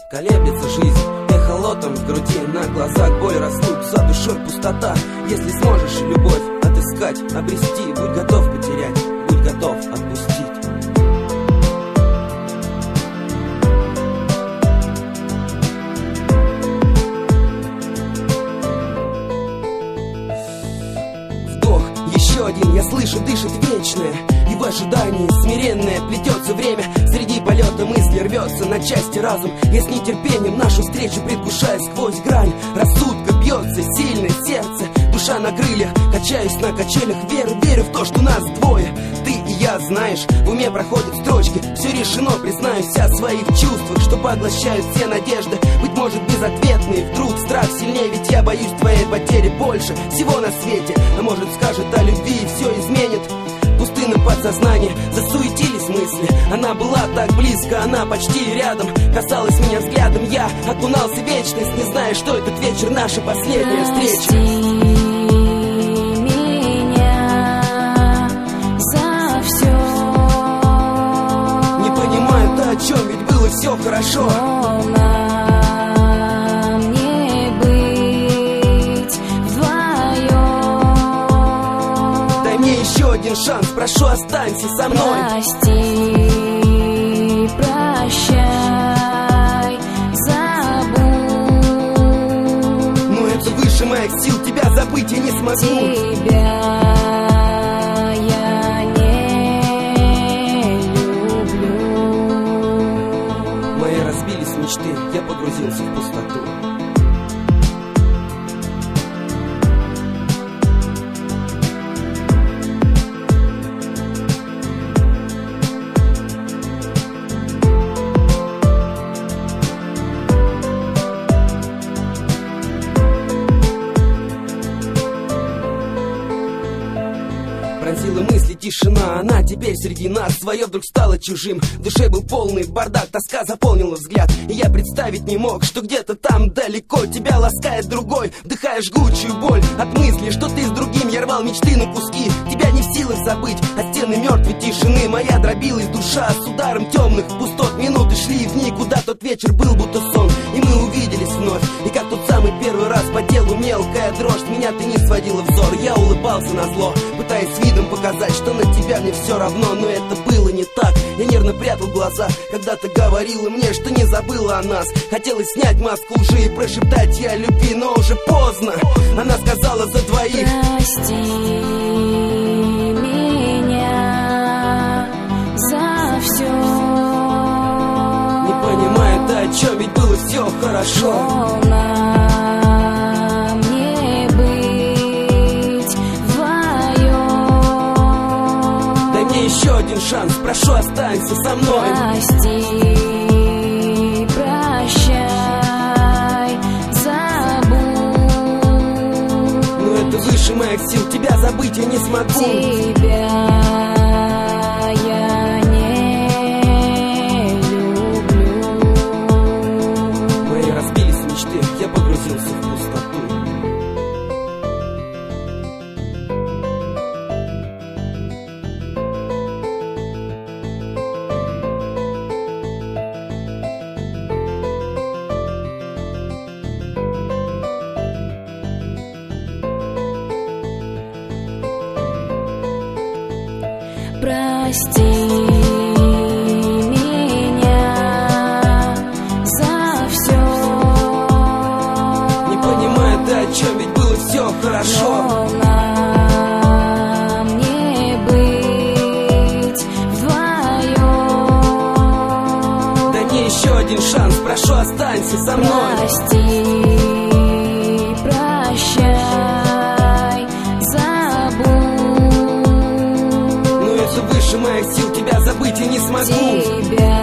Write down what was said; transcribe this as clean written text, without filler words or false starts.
Колеблется жизнь эхолотом в груди, на глазах боль растут, за душой пустота. Если сможешь любовь отыскать, обрести, будь готов потерять, будь готов отпустить. Вдох, еще один, я слышу, дышит вечное, и в ожидании смиренное плетется время. Среди полета мысли рвется на части разум. Я с нетерпением нашу встречу предвкушаю сквозь грань. Рассудка бьется, сильное сердце, душа на крыльях, качаюсь на качелях, верю в то, что нас двое. Ты и я, знаешь, в уме проходят строчки. Все решено, признаюсь о своих чувствах, что поглощают все надежды, быть может безответные. Вдруг страх сильнее, ведь я боюсь твоей потери больше всего на свете. А может скажет о любви и все изменит. Пустынном подсознании засуетились мысли. Она была так близко, она почти рядом, касалась меня взглядом. Я окунался в вечность, не зная, что этот вечер наша последняя встреча. О чем ведь было все хорошо. Но нам не быть вдвоем. Дай мне еще один шанс, прошу, останься со мной. Прости, прощай, забудь. Но это выше моих сил, тебя забыть я не смогу. Тебя я погрузился в пустоту. Пронзила мысли тишина, она теперь среди нас. Свое вдруг стало чужим, в душе был полный бардак, тоска заполнила взгляд. И я представить не мог, что где-то там далеко тебя ласкает другой, вдыхая жгучую боль от мысли, что ты с другим. Я рвал мечты на куски, тебя не в силах забыть, а стены мертвой тишины моя дробилась душа с ударом темных пустот. Минуты шли в никуда, тот вечер был будто сон, и мы увиделись вновь. И как тот самый первый раз по телу мелкая дрожь, меня ты не сводила взор. Я улыбался назло, пытаясь видом показать, что на тебя мне все равно. Но это было не так, я нервно прятал глаза, когда ты говорила мне, что не забыла о нас. Хотелось снять маску лжи и прошептать я о любви, но уже поздно. Она сказала за двоих. Прости меня за все. Не понимаю, да о чем ведь было все хорошо. Но нам не быть вдвоем. Дай мне еще один шанс, прошу, останься со мной. Прости, прощай, забудь. Но это выше моих сил, тебя забыть я не смогу. Тебя я не люблю. Мои разбились мечты, я погрузился в пустоту. Прости меня за все. Не понимаю, да о чем ведь было все хорошо. Но нам не быть вдвоем. Дай мне еще один шанс, прошу, останься со мной. Прости, прощай, забудь. Но это выше моих сил, тебя забыть я не смогу. Тебя